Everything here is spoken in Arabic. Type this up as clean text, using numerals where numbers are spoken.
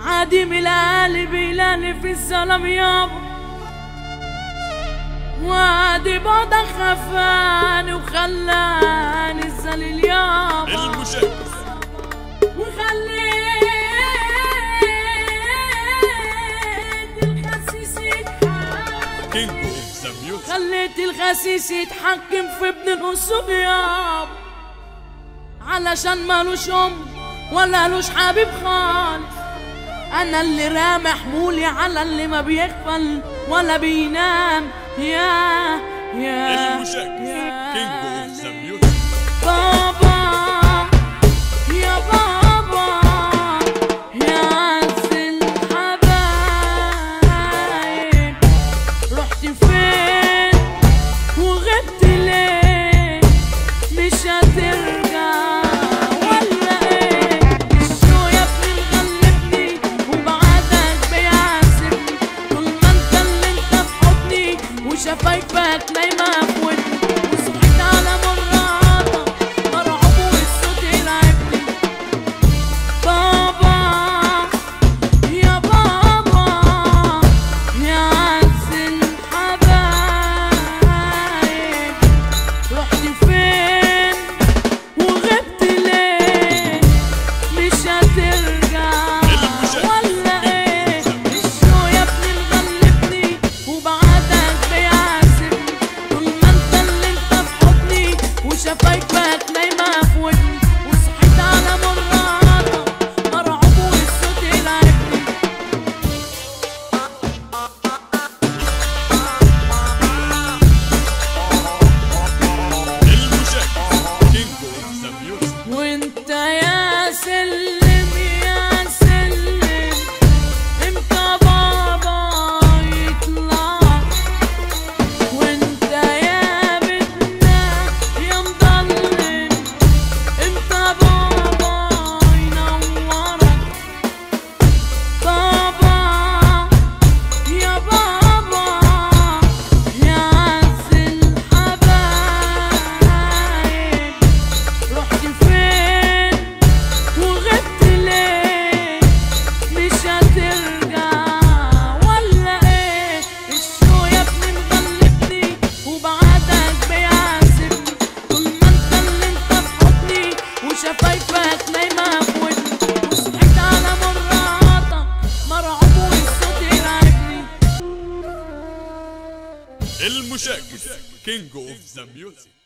عادي من القلب يلالي في الظلام يابا، وعادي بعدك خفاني وخلاني الذليل يابا، المشاكس وخليت الخسيس يتحكم، كينج اوف ذا ميوزك. خليت الخسيس يتحكم في ابن الأصول يابا، علشان مالوش ولا لوش حبيب خالص. انا اللي رامي حمولي على اللي ما بيغفل ولا بينام. يا المشاكس كينج اوف ذا ميوزك. بابا يا بابا يا عز الحبايب، رحت فين وغبت ليه؟ مش هترجع ولا ايه؟ الشو يا ابني مغلبني وبعدك بيعذبني، طول ما انت اللي انت في حضني وشفايفك نايمة في ودني، وصحيت على مراتك مرعوب والصوت يلعبني. بابا يا بابا يا عز الحبايب، رحت فين وغبت ليه؟ مش هترجع ولا ايه؟ الشو يا ابني مغلبني وبعدك بيعذبني، طول ما انت اللي انت في حضني وشفايفك نايمة في ودني، وصحيت على مراتك مرعوب والصوت يلعبني. المشاكس كينج اوف ذا ميوزك. وانت يا سلم يا سلم، امتى بابا يطلع؟ وانت يا بيتنا يا مضلم، امتى بابا ينورك؟ بابا يا بابا يا عز الحبايب، رحت فين وغبت ليه؟ مش هترجع ولا ايه؟ الشو يا ابني مغلبني وبعدك بيعذبني، طول ما انت اللي انت في حضني وشفايفك نايمة في ودني، وصحيت على مراتك مرعوب والصوت يلعبني. المشاكس كينج اوف ذا ميوزك.